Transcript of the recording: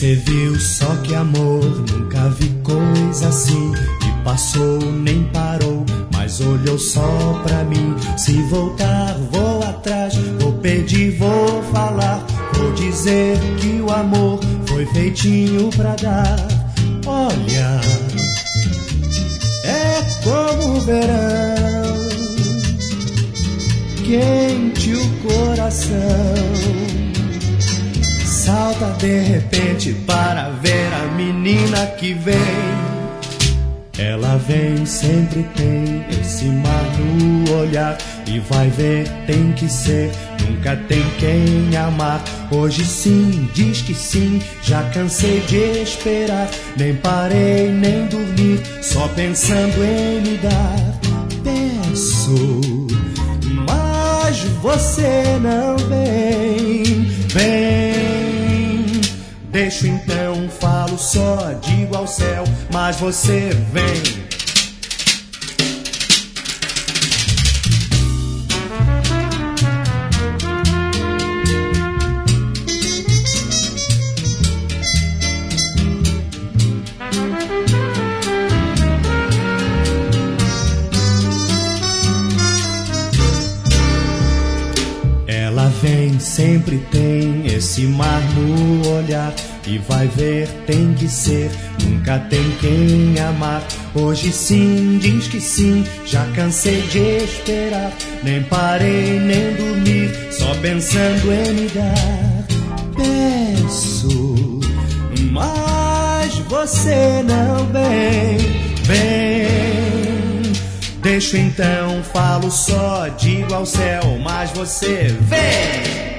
Você viu só que amor, nunca vi coisa assim. E passou, nem parou, mas olhou só pra mim. Se voltar, vou atrás, vou pedir, vou falar. Vou dizer que o amor foi feitinho pra dar. Olha, é como o verão, quente o coração. Salta de repente para ver a menina que vem. Ela vem, sempre tem esse mar no olhar. E vai ver, tem que ser, nunca tem quem amar. Hoje sim, diz que sim, já cansei de esperar. Nem parei, nem dormi, só pensando em me dar. Penso, mas você não vem. Vem, deixo então, falo só, digo ao céu, mas você vem. Ela vem, sempre tem esse mar no olhar. E vai ver, tem que ser, nunca tem quem amar. Hoje sim, diz que sim, já cansei de esperar. Nem parei, nem dormi, só pensando em me dar. Penso, mas você não vem. Vem, deixo então, falo só, digo ao céu, mas você vem.